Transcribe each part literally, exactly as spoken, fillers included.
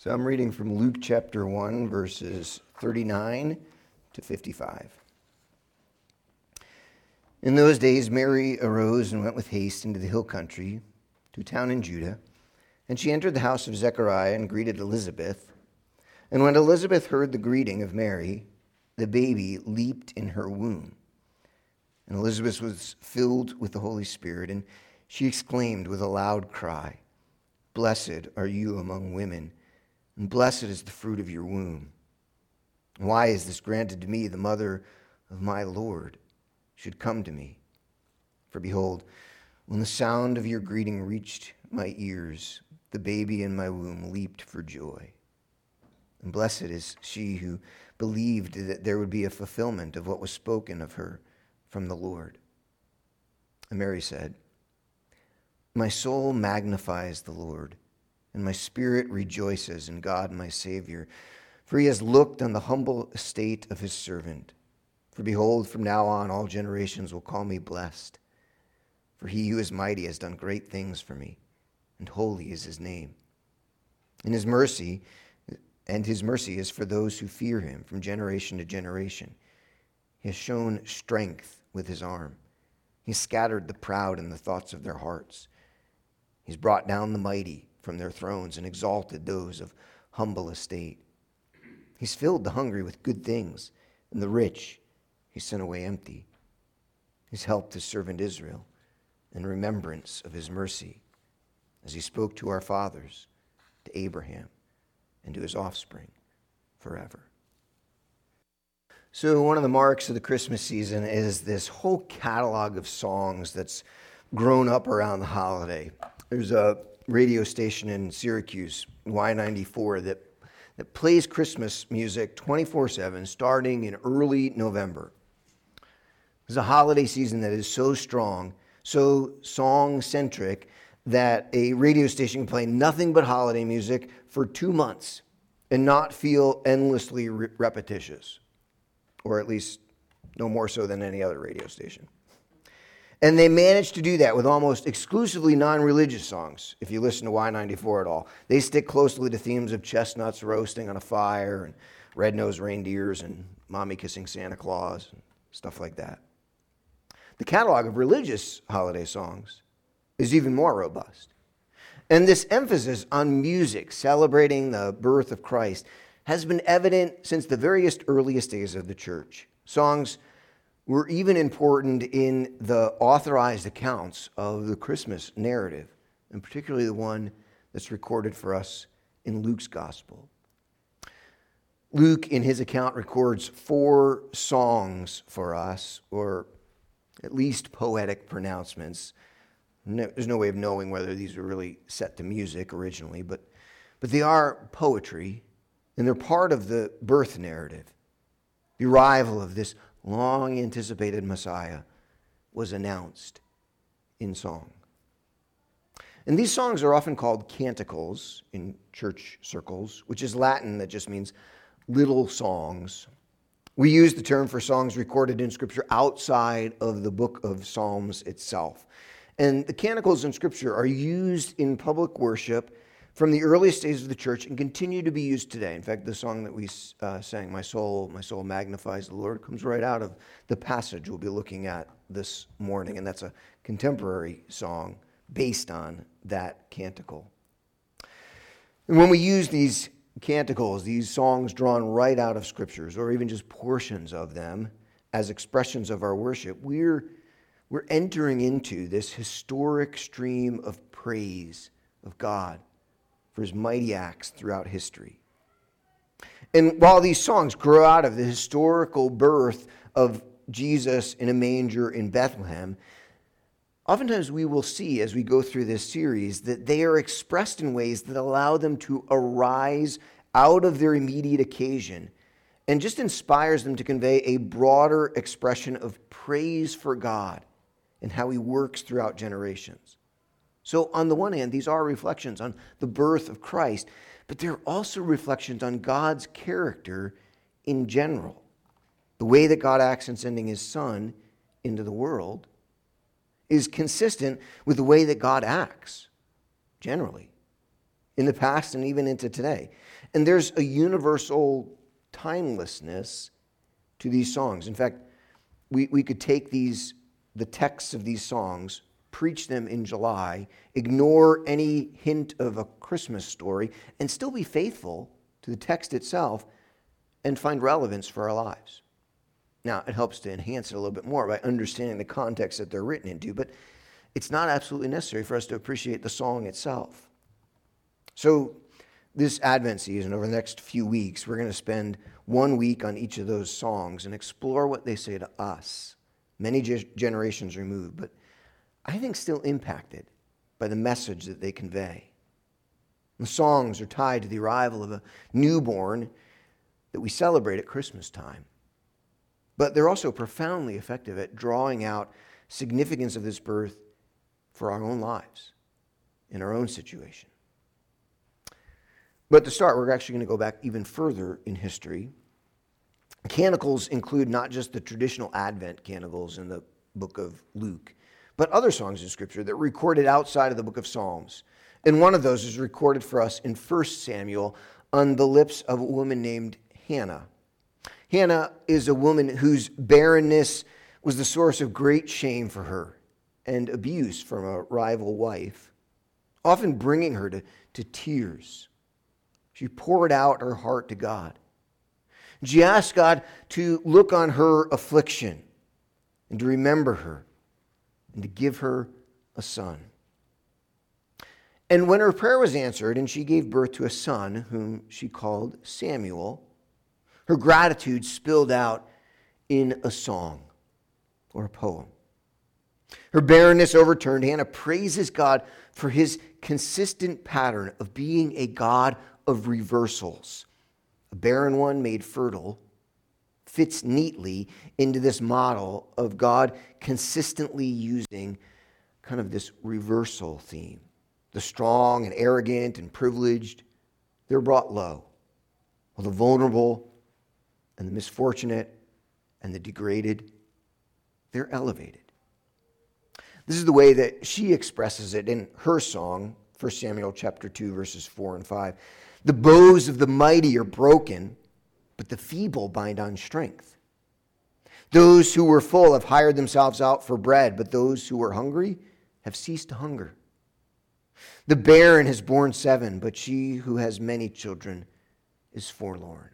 So I'm reading from Luke chapter one, verses thirty-nine to fifty-five. In those days, Mary arose and went with haste into the hill country, to a town in Judah, and she entered the house of Zechariah and greeted Elizabeth. And when Elizabeth heard the greeting of Mary, the baby leaped in her womb. And Elizabeth was filled with the Holy Spirit, and she exclaimed with a loud cry, "Blessed are you among women, and blessed is the fruit of your womb. Why is this granted to me, the mother of my Lord should come to me? For behold, when the sound of your greeting reached my ears, the baby in my womb leaped for joy. And blessed is she who believed that there would be a fulfillment of what was spoken of her from the Lord." And Mary said, "My soul magnifies the Lord, and my spirit rejoices in God my Savior, for he has looked on the humble estate of his servant. For behold, from now on all generations will call me blessed. For he who is mighty has done great things for me, and holy is his name. And his mercy, and his mercy is for those who fear him from generation to generation. He has shown strength with his arm. He scattered the proud in the thoughts of their hearts. He's brought down the mighty from their thrones and exalted those of humble estate. He's filled the hungry with good things, and the rich he sent away empty. He's helped his servant Israel in remembrance of his mercy, as he spoke to our fathers, to Abraham, and to his offspring forever." So one of the marks of the Christmas season is this whole catalog of songs that's grown up around the holiday. There's a radio station in Syracuse, Y ninety-four, that, that plays Christmas music twenty-four seven starting in early November. It's a holiday season that is so strong, so song-centric, that a radio station can play nothing but holiday music for two months and not feel endlessly re- repetitious, or at least no more so than any other radio station. And they managed to do that with almost exclusively non-religious songs, if you listen to Y ninety-four at all. They stick closely to themes of chestnuts roasting on a fire and red-nosed reindeers and mommy kissing Santa Claus and stuff like that. The catalog of religious holiday songs is even more robust. And this emphasis on music celebrating the birth of Christ has been evident since the very earliest days of the church. Songs were even important in the authorized accounts of the Christmas narrative, and particularly the one that's recorded for us in Luke's gospel. Luke, in his account, records four songs for us, or at least poetic pronouncements. No, there's no way of knowing whether these were really set to music originally, but, but they are poetry, and they're part of the birth narrative. The arrival of this long-anticipated Messiah was announced in song. And these songs are often called canticles in church circles, which is Latin that just means little songs. We use the term for songs recorded in Scripture outside of the book of Psalms itself. And the canticles in Scripture are used in public worship from the earliest days of the church and continue to be used today. In fact, the song that we uh, sang, My Soul, My Soul Magnifies the Lord, comes right out of the passage we'll be looking at this morning. And that's a contemporary song based on that canticle. And when we use these canticles, these songs drawn right out of Scriptures, or even just portions of them as expressions of our worship, we're, we're entering into this historic stream of praise of God for his mighty acts throughout history. And while these songs grow out of the historical birth of Jesus in a manger in Bethlehem, oftentimes we will see as we go through this series that they are expressed in ways that allow them to arise out of their immediate occasion and just inspires them to convey a broader expression of praise for God and how he works throughout generations. So on the one hand, these are reflections on the birth of Christ, but they're also reflections on God's character in general. The way that God acts in sending his Son into the world is consistent with the way that God acts generally. in the past and even into today. And there's a universal timelessness to these songs. In fact, we, we could take these, the texts of these songs, preach them in July, ignore any hint of a Christmas story, and still be faithful to the text itself and find relevance for our lives. Now, it helps to enhance it a little bit more by understanding the context that they're written into, but it's not absolutely necessary for us to appreciate the song itself. So, this Advent season, over the next few weeks, we're going to spend one week on each of those songs and explore what they say to us, many ge- generations removed, but I think still impacted by the message that they convey. The songs are tied to the arrival of a newborn that we celebrate at Christmas time. But they're also profoundly effective at drawing out significance of this birth for our own lives, in our own situation. But to start, we're actually going to go back even further in history. Canticles include not just the traditional Advent canticles in the book of Luke, but other songs in Scripture that are recorded outside of the book of Psalms. And one of those is recorded for us in First Samuel on the lips of a woman named Hannah. Hannah is a woman whose barrenness was the source of great shame for her and abuse from a rival wife, often bringing her to, to tears. She poured out her heart to God. She asked God to look on her affliction and to remember her and to give her a son. And when her prayer was answered and she gave birth to a son whom she called Samuel, her gratitude spilled out in a song or a poem. Her barrenness overturned, Hannah praises God for his consistent pattern of being a God of reversals. A barren one made fertile fits neatly into this model of God consistently using kind of this reversal theme. The strong and arrogant and privileged, they're brought low, while the vulnerable and the misfortunate and the degraded, they're elevated. This is the way that she expresses it in her song, First Samuel chapter two, verses four and five. The bows of the mighty are broken, but the feeble bind on strength. Those who were full have hired themselves out for bread, but those who were hungry have ceased to hunger. The barren has borne seven, but she who has many children is forlorn.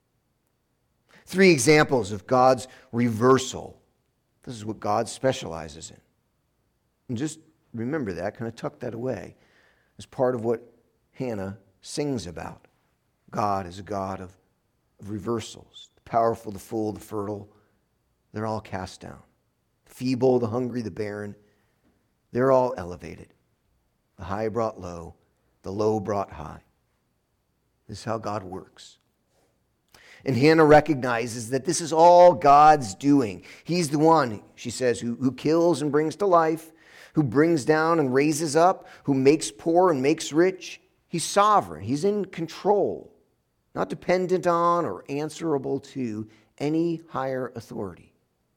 Three examples of God's reversal. This is what God specializes in. And just remember that, kind of tuck that away as part of what Hannah sings about. God is a God of, of reversals. The powerful, the full, the fertile, they're all cast down. The feeble, the hungry, the barren, they're all elevated. The high brought low, the low brought high. This is how God works. And Hannah recognizes that this is all God's doing. He's the one, she says, who, who kills and brings to life, who brings down and raises up, who makes poor and makes rich. He's sovereign. He's in control, not dependent on or answerable to any higher authority.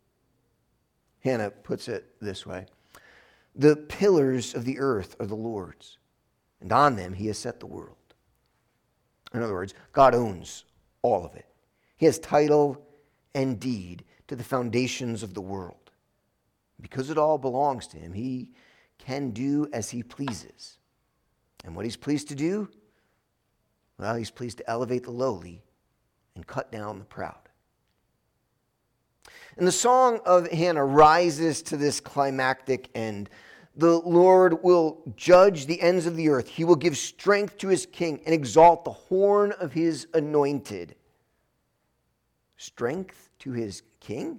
Hannah puts it this way. The pillars of the earth are the Lord's, and on them he has set the world. In other words, God owns all of it. He has title and deed to the foundations of the world. Because it all belongs to him, he can do as he pleases. And what he's pleased to do? Well, he's pleased to elevate the lowly and cut down the proud. And the song of Hannah rises to this climactic end. The Lord will judge the ends of the earth. He will give strength to his king and exalt the horn of his anointed. Strength to his king?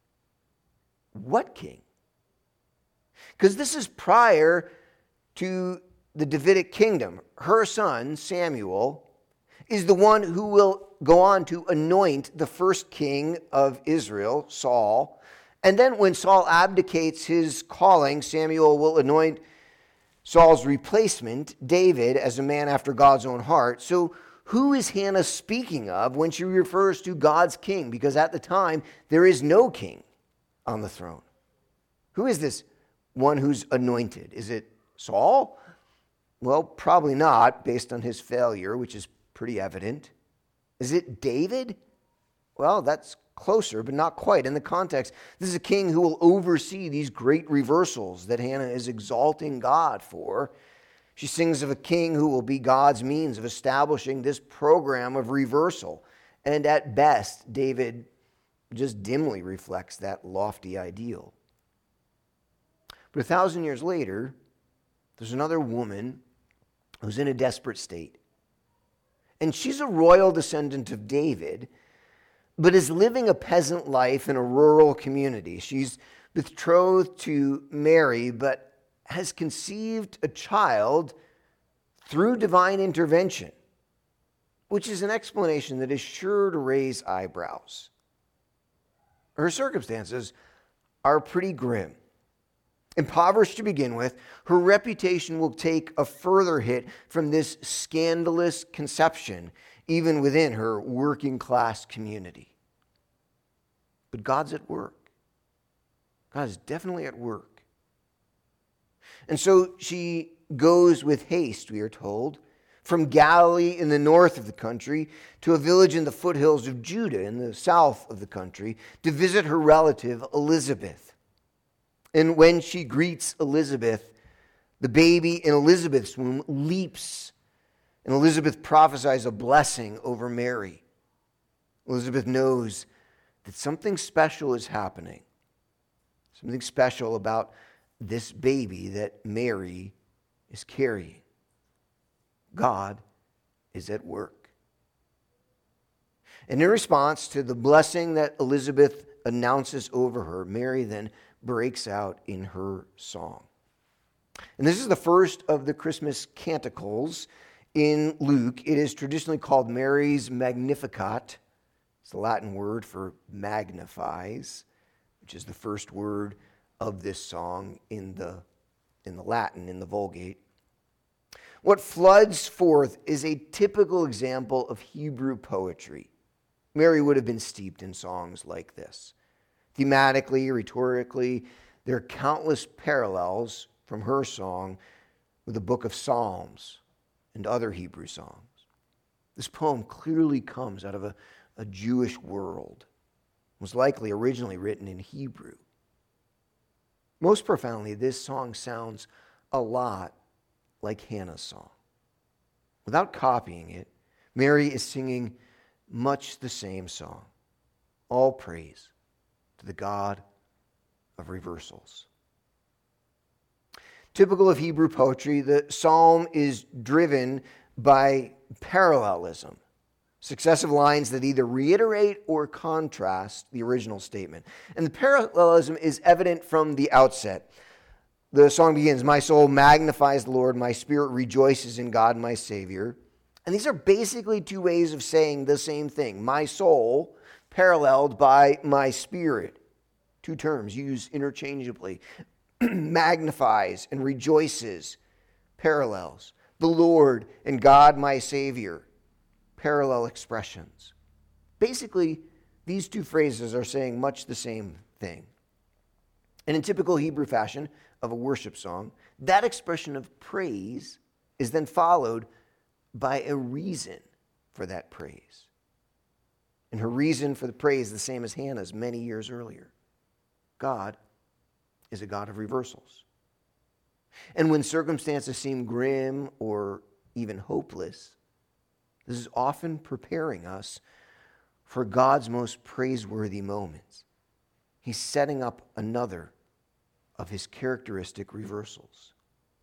What king? Because this is prior to the Davidic kingdom. Her son, Samuel, is the one who will go on to anoint the first king of Israel, Saul. And then when Saul abdicates his calling, Samuel will anoint Saul's replacement, David, as a man after God's own heart. So who is Hannah speaking of when she refers to God's king? Because at the time, there is no king on the throne. Who is this one who's anointed? Is it Saul? Well, probably not, based on his failure, which is pretty evident. Is it David? Well, that's closer, but not quite. In the context, this is a king who will oversee these great reversals that Hannah is exalting God for. She sings of a king who will be God's means of establishing this program of reversal. And at best, David just dimly reflects that lofty ideal. But a thousand years later, there's another woman who's in a desperate state. And she's a royal descendant of David, but is living a peasant life in a rural community. She's betrothed to Mary, but has conceived a child through divine intervention, which is an explanation that is sure to raise eyebrows. Her circumstances are pretty grim. Impoverished to begin with, her reputation will take a further hit from this scandalous conception, even within her working class community. But God's at work. God is definitely at work. And so she goes with haste, we are told, from Galilee in the north of the country to a village in the foothills of Judah in the south of the country to visit her relative Elizabeth. And when she greets Elizabeth, the baby in Elizabeth's womb leaps, and Elizabeth prophesies a blessing over Mary. Elizabeth knows that something special is happening, something special about this baby that Mary is carrying. God is at work. And in response to the blessing that Elizabeth announces over her, Mary then breaks out in her song. And this is the first of the Christmas canticles in Luke. It is traditionally called Mary's Magnificat. It's the Latin word for magnifies, which is the first word of this song in the, in the Latin, in the Vulgate. What floods forth is a typical example of Hebrew poetry. Mary would have been steeped in songs like this. Thematically, rhetorically, there are countless parallels from her song with the book of Psalms and other Hebrew songs. This poem clearly comes out of a, a Jewish world. It was likely originally written in Hebrew. Most profoundly, this song sounds a lot like Hannah's song. Without copying it, Mary is singing much the same song. All praise to the God of reversals. Typical of Hebrew poetry, the psalm is driven by parallelism, successive lines that either reiterate or contrast the original statement. And the parallelism is evident from the outset. The song begins, "My soul magnifies the Lord, my spirit rejoices in God my Savior." And these are basically two ways of saying the same thing. My soul, paralleled by my spirit. Two terms used interchangeably. Magnifies and rejoices, parallels. The Lord and God my Savior, parallel expressions. Basically, these two phrases are saying much the same thing. And in typical Hebrew fashion of a worship song, that expression of praise is then followed by a reason for that praise. And her reason for the praise is the same as Hannah's many years earlier. God is a God of reversals. And when circumstances seem grim or even hopeless, this is often preparing us for God's most praiseworthy moments. He's setting up another of his characteristic reversals.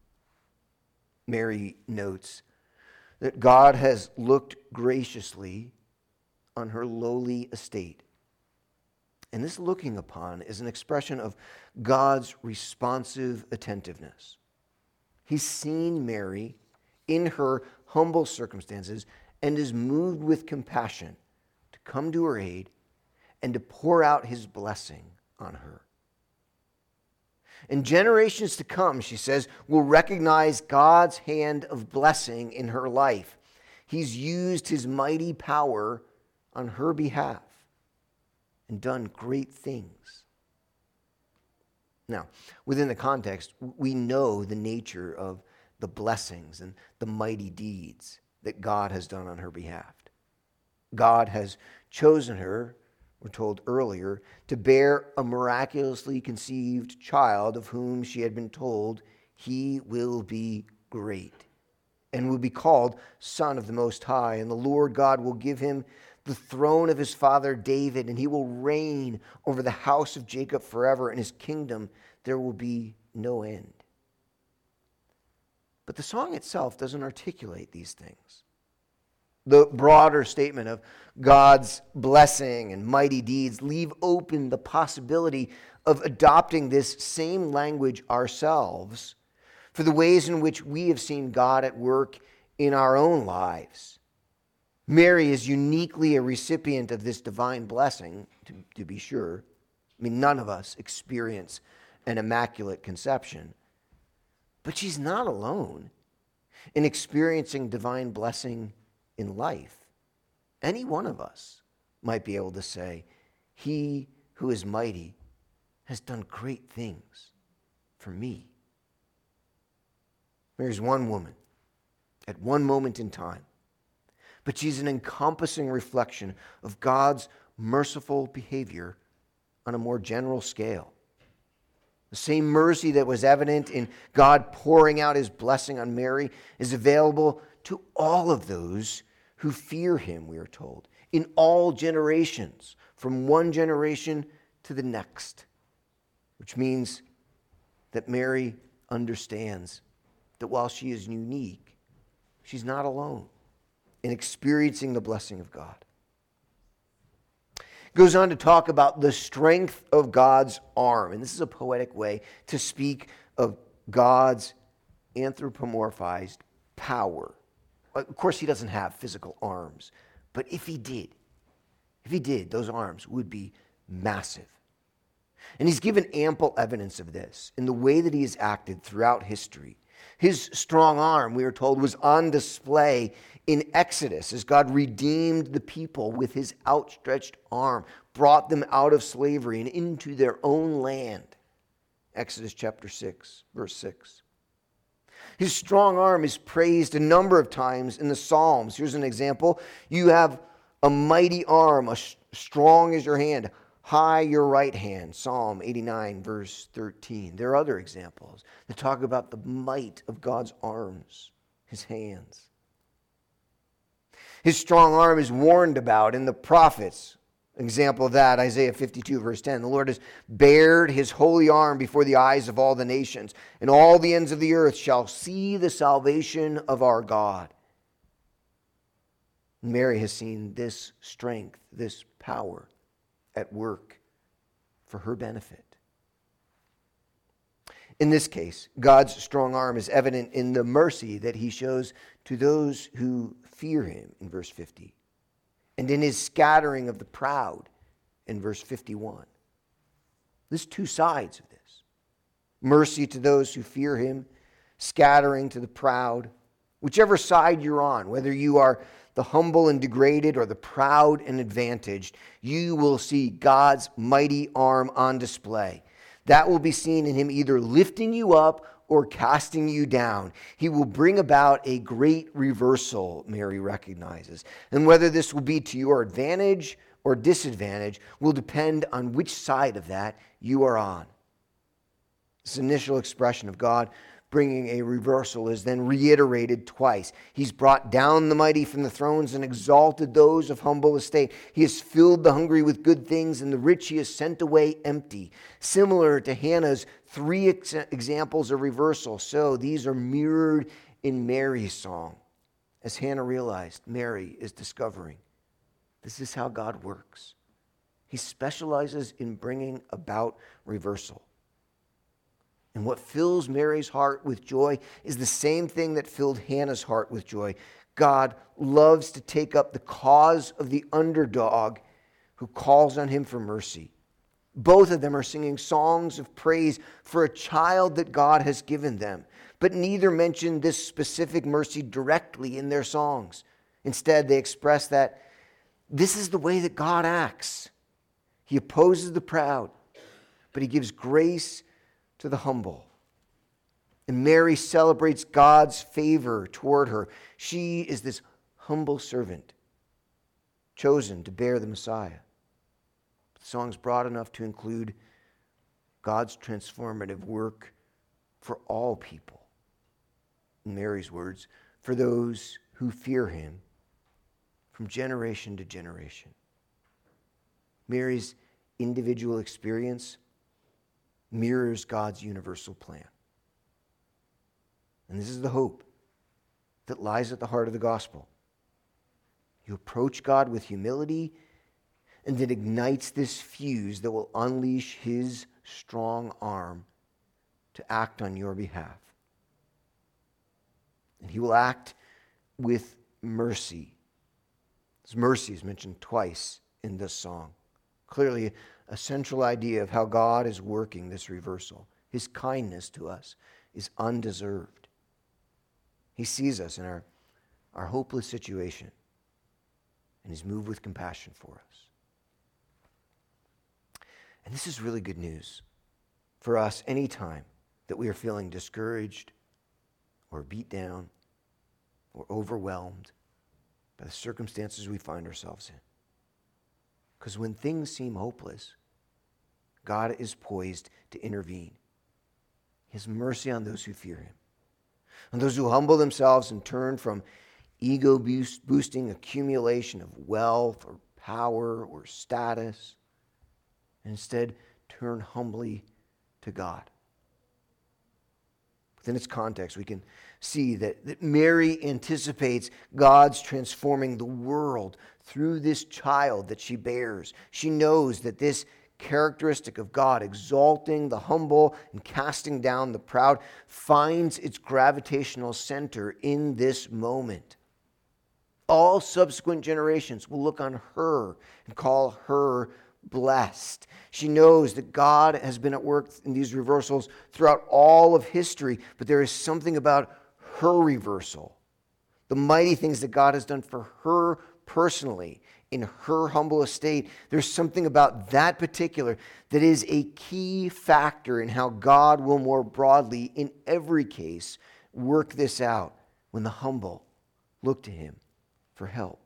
Mary notes that God has looked graciously on her lowly estate. And this looking upon is an expression of God's responsive attentiveness. He's seen Mary in her humble circumstances and is moved with compassion to come to her aid and to pour out his blessing on her. And generations to come, she says, will recognize God's hand of blessing in her life. He's used his mighty power on her behalf and done great things. Now, within the context, we know the nature of the blessings and the mighty deeds that God has done on her behalf. God has chosen her, we're told earlier, to bear a miraculously conceived child of whom she had been told he will be great and will be called Son of the Most High. And the Lord God will give him the throne of his father David, and he will reign over the house of Jacob forever, and his kingdom there will be no end. But the song itself doesn't articulate these things. The broader statement of God's blessing and mighty deeds leave open the possibility of adopting this same language ourselves for the ways in which we have seen God at work in our own lives. Mary is uniquely a recipient of this divine blessing, to, to be sure. I mean, none of us experience an immaculate conception. But she's not alone in experiencing divine blessing in life. Any one of us might be able to say, he who is mighty has done great things for me. There's one woman at one moment in time, but she's an encompassing reflection of God's merciful behavior on a more general scale. The same mercy that was evident in God pouring out his blessing on Mary is available to all of those who fear him, we are told, in all generations, from one generation to the next, which means that Mary understands that while she is unique, she's not alone in experiencing the blessing of God. Goes on to talk about the strength of God's arm. And this is a poetic way to speak of God's anthropomorphized power. Of course, he doesn't have physical arms, but if he did, if he did, those arms would be massive. And he's given ample evidence of this in the way that he has acted throughout history. His strong arm, we are told, was on display in Exodus as God redeemed the people with his outstretched arm, brought them out of slavery and into their own land. Exodus chapter six, verse six. His strong arm is praised a number of times in the Psalms. Here's an example. You have a mighty arm, as strong as your hand, high your right hand. Psalm eighty-nine, verse thirteen. There are other examples that talk about the might of God's arms, his hands. His strong arm is warned about in the prophets. An example of that, Isaiah fifty-two, verse ten. The Lord has bared his holy arm before the eyes of all the nations, and all the ends of the earth shall see the salvation of our God. Mary has seen this strength, this power at work for her benefit. In this case, God's strong arm is evident in the mercy that he shows to those who fear him in verse fifty, and in his scattering of the proud in verse fifty-one. There's two sides of this. Mercy to those who fear him, scattering to the proud. Whichever side you're on, whether you are the humble and degraded or the proud and advantaged, you will see God's mighty arm on display. That will be seen in him either lifting you up or casting you down. He will bring about a great reversal, Mary recognizes. And whether this will be to your advantage or disadvantage will depend on which side of that you are on. This initial expression of God bringing a reversal is then reiterated twice. He's brought down the mighty from the thrones and exalted those of humble estate. He has filled the hungry with good things, and the rich he has sent away empty. Similar to Hannah's three ex- examples of reversal, so these are mirrored in Mary's song. As Hannah realized, Mary is discovering this is how God works. He specializes in bringing about reversal. And what fills Mary's heart with joy is the same thing that filled Hannah's heart with joy. God loves to take up the cause of the underdog who calls on him for mercy. Both of them are singing songs of praise for a child that God has given them, but neither mention this specific mercy directly in their songs. Instead, they express that this is the way that God acts. He opposes the proud, but he gives grace to the humble. And Mary celebrates God's favor toward her. She is this humble servant, chosen to bear the Messiah. The song's broad enough to include God's transformative work for all people. In Mary's words, for those who fear him from generation to generation. Mary's individual experience mirrors God's universal plan. And this is the hope that lies at the heart of the gospel. You approach God with humility, and it ignites this fuse that will unleash his strong arm to act on your behalf. And he will act with mercy. His mercy is mentioned twice in this song. Clearly, a central idea of how God is working this reversal. His kindness to us is undeserved. He sees us in our, our hopeless situation, and he's moved with compassion for us. And this is really good news for us anytime that we are feeling discouraged or beat down or overwhelmed by the circumstances we find ourselves in. Because when things seem hopeless, God is poised to intervene. His mercy on those who fear him. On those who humble themselves and turn from ego-boosting accumulation of wealth or power or status, and instead turn humbly to God. Within its context, we can see that, that Mary anticipates God's transforming the world through this child that she bears. She knows that this characteristic of God, exalting the humble and casting down the proud, finds its gravitational center in this moment. All subsequent generations will look on her and call her blessed. She knows that God has been at work in these reversals throughout all of history, but there is something about her reversal, the mighty things that God has done for her personally in her humble estate. There's something about that particular that is a key factor in how God will more broadly, in every case, work this out when the humble look to him for help.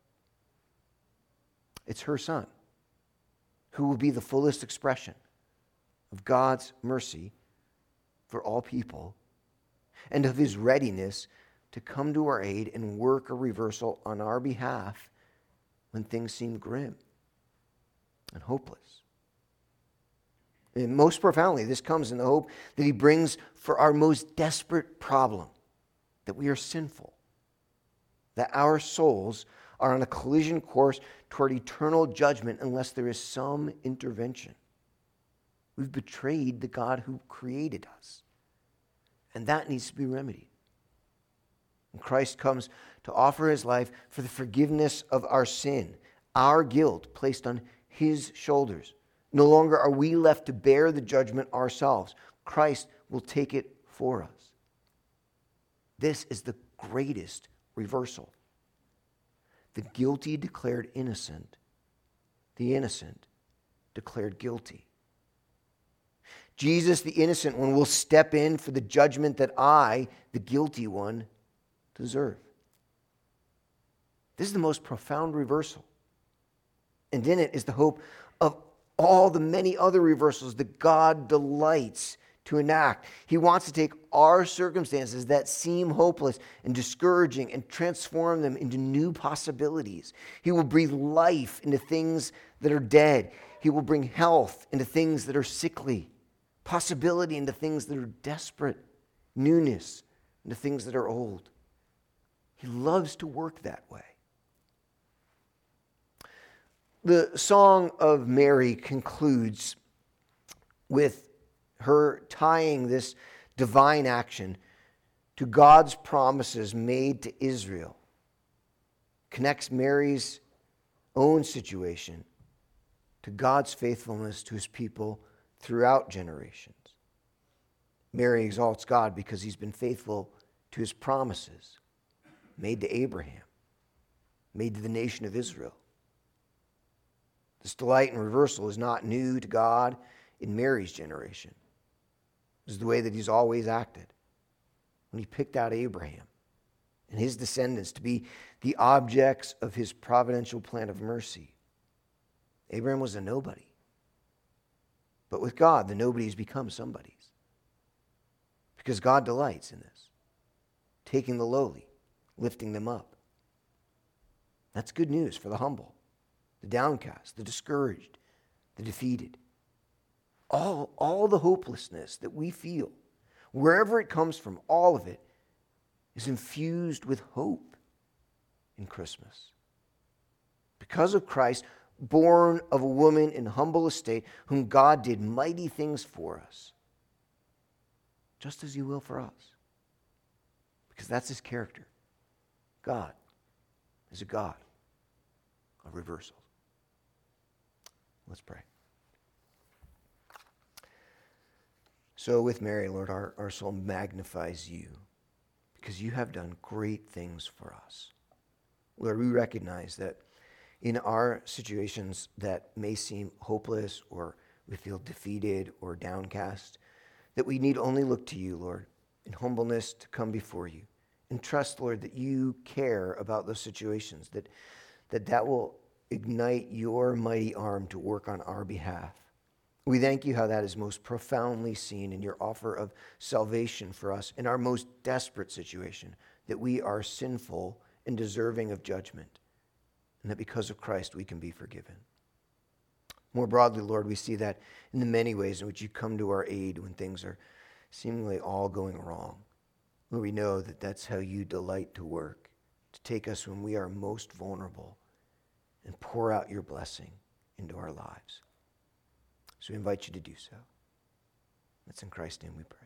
It's her son who will be the fullest expression of God's mercy for all people and of his readiness to come to our aid and work a reversal on our behalf when things seem grim and hopeless. And most profoundly, this comes in the hope that he brings for our most desperate problem, that we are sinful, that our souls are on a collision course toward eternal judgment unless there is some intervention. We've betrayed the God who created us, and that needs to be remedied. And Christ comes to offer his life for the forgiveness of our sin, our guilt placed on his shoulders. No longer are we left to bear the judgment ourselves. Christ will take it for us. This is the greatest reversal. The guilty declared innocent, the innocent declared guilty. Jesus, the innocent one, will step in for the judgment that I, the guilty one, deserve. This is the most profound reversal. And in it is the hope of all the many other reversals that God delights to enact. He wants to take our circumstances that seem hopeless and discouraging and transform them into new possibilities. He will breathe life into things that are dead. He will bring health into things that are sickly, possibility into things that are desperate, newness into things that are old. He loves to work that way. The Song of Mary concludes with her tying this divine action to God's promises made to Israel. Connects Mary's own situation to God's faithfulness to his people throughout generations. Mary exalts God because he's been faithful to his promises made to Abraham, made to the nation of Israel. This delight in reversal is not new to God in Mary's generation. This is the way that he's always acted. when he picked out Abraham and his descendants to be the objects of his providential plan of mercy. Abraham was a nobody. But with God, the nobodies become somebodies. Because God delights in this, taking the lowly, lifting them up. That's good news for the humble, the downcast, the discouraged, the defeated. All, all the hopelessness that we feel, wherever it comes from, all of it is infused with hope in Christmas. Because of Christ, born of a woman in humble estate, whom God did mighty things for us, just as he will for us. Because that's his character. God is a God of reversals. Let's pray. So with Mary, Lord, our, our soul magnifies you because you have done great things for us. Lord, we recognize that in our situations that may seem hopeless or we feel defeated or downcast, that we need only look to you, Lord, in humbleness to come before you and trust, Lord, that you care about those situations, that that, that will ignite your mighty arm to work on our behalf. We thank you how that is most profoundly seen in your offer of salvation for us in our most desperate situation, that we are sinful and deserving of judgment, and that because of Christ we can be forgiven. More broadly, Lord, we see that in the many ways in which you come to our aid when things are seemingly all going wrong. Lord, we know that that's how you delight to work, to take us when we are most vulnerable and pour out your blessing into our lives. So we invite you to do so. That's in Christ's name we pray.